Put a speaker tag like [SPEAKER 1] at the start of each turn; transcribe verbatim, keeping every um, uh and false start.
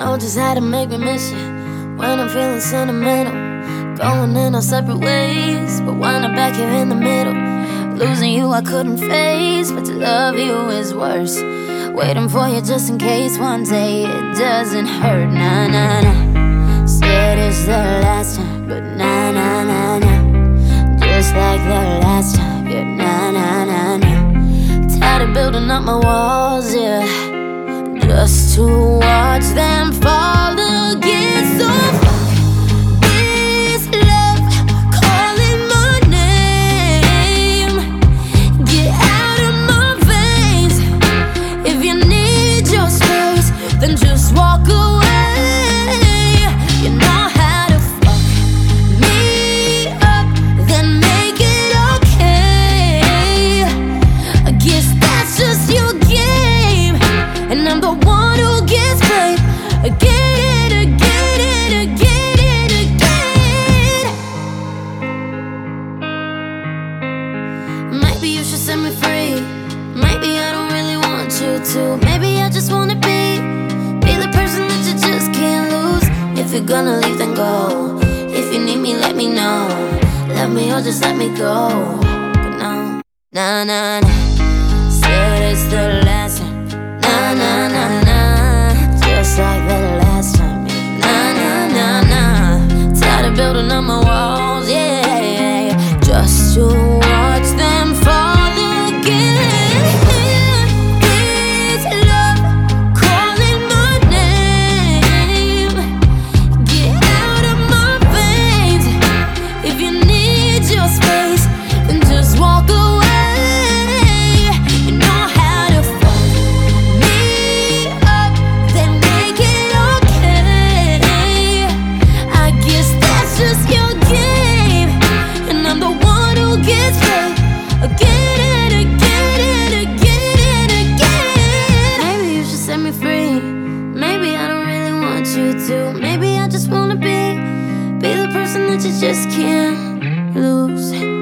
[SPEAKER 1] know just how to make me miss you when I'm feeling sentimental. Going in our separate ways, but wind up back here in the middle. Losing you I couldn't face, but to love you is worse. Waiting for you just in case one day it doesn't hurt. Nah, nah, nah. Said it's the last time, but nah, nah, nah, nah. Just like the last time, yeah, nah, nah, nah, nah. Tired of building up my walls, yeah, just to watch them fall again. So fuck this love calling my name. Get out of my veins. If you need your space, then just walk away. You know how to fuck me up, then make it okay. I guess that's just your game, and I'm the one who gets paid. Again, again, and again, and again. Maybe you should set me free. Maybe I don't really want you to. Maybe I just wanna be Be the person that you just can't lose. If you're gonna leave, then go. If you need me, let me know. Let me or just let me go. But no, nah, nah, nah. Said it's the last time. Nah, nah, nah, nah. Just like the last time. Nah, nah, nah, nah. Tired of building up my walls, yeah, just to watch them fall again. This love calling my name. Get out of my veins. If you need your space, then just walk away. You know how to fuck me up, then make it okay. I guess that's just your game, and I'm the one who gets paid. Again and again and again and again. Maybe you should set me free. Maybe I don't really want you to. Maybe I just wanna be Be the person that you just can't lose.